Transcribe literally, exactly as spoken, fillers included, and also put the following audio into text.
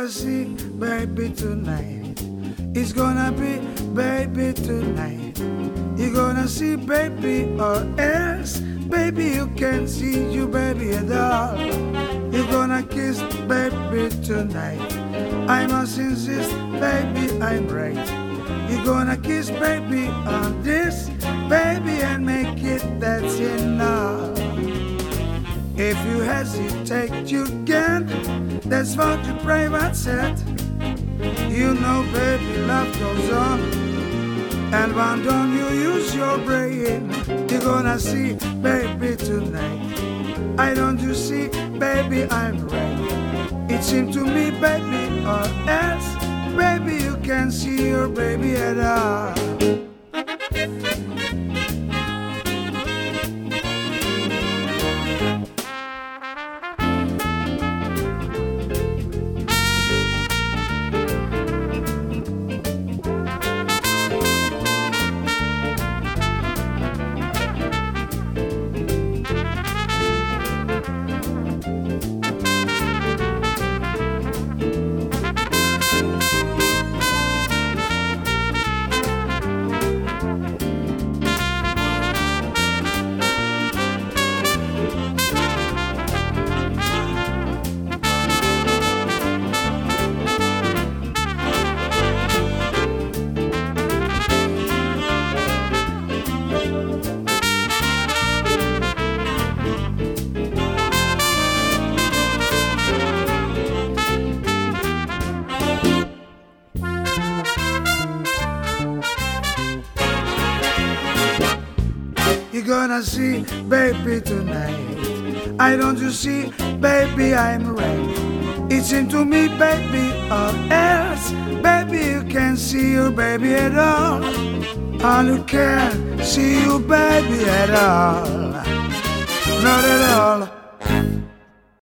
gonna see baby tonight. It's gonna be baby tonight. You're gonna see baby or else baby you can't see you baby at all. You're gonna kiss baby tonight. I must insist baby I'm right. You're gonna kiss baby on this baby and make it that's enough. If you hesitate you can't. That's what your private said. You know baby love goes on. And why don't you use your brain? You're gonna see baby tonight. I don't you see baby I'm right. It seemed to me baby or else baby you can't see your baby at all. You're gonna see baby tonight. I don't you see baby I'm right. It's into me baby or else baby you can't see your baby at all. All you can't see your baby at all. Not at all.